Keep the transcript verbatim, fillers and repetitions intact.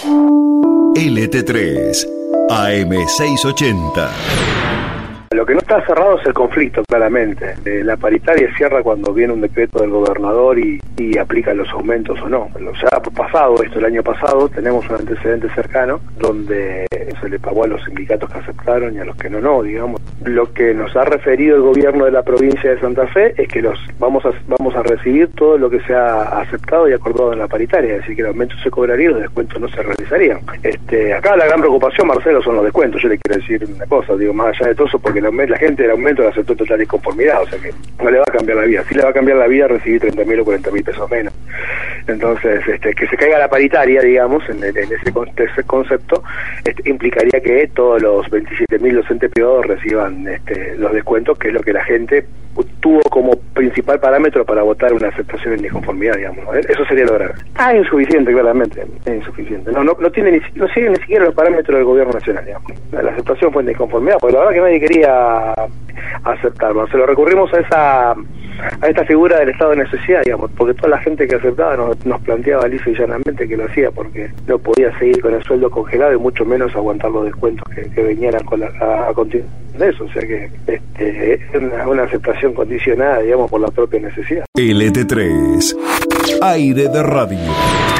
L T tres, A M seiscientos ochenta. Lo que no está cerrado es el conflicto, claramente. Eh, la paritaria cierra cuando viene un decreto del gobernador y, y aplica los aumentos o no. O sea, ha pasado esto el año pasado, tenemos un antecedente cercano donde se le pagó a los sindicatos que aceptaron y a los que no, no, digamos. Lo que nos ha referido el gobierno de la provincia de Santa Fe es que los vamos a vamos a recibir todo lo que se ha aceptado y acordado en la paritaria, es decir, que el aumento se cobraría y los descuentos no se realizarían. Este, acá la gran preocupación, Marcelo, son los descuentos. Yo le quiero decir una cosa, digo, más allá de todo eso, porque la, la gente del aumento lo aceptó total disconformidad, o sea que no le va a cambiar la vida. Sí le va a cambiar la vida recibir treinta mil o cuarenta mil pesos menos. Entonces, este, que se caiga la paritaria, digamos, en, en ese, ese concepto, este, implicaría que todos los veintisiete mil docentes privados reciban este, los descuentos, que es lo que la gente tuvo como principal parámetro para votar una aceptación en disconformidad, digamos. Eso sería lo grave. Ah, insuficiente, claramente, es insuficiente. No, no, no tiene ni, no sigue ni siquiera los parámetros del gobierno nacional, digamos. La aceptación fue en disconformidad, porque la verdad que nadie quería aceptarlo. Se lo recurrimos a esa a esta figura del estado de necesidad, digamos, porque toda la gente que aceptaba nos, nos planteaba lisa y llanamente que lo hacía porque no podía seguir con el sueldo congelado y mucho menos aguantar los descuentos que, que venían con la, a, a continuación de eso, o sea que este, es una, una aceptación condicionada, digamos, por la propia necesidad. L T tres, aire de radio.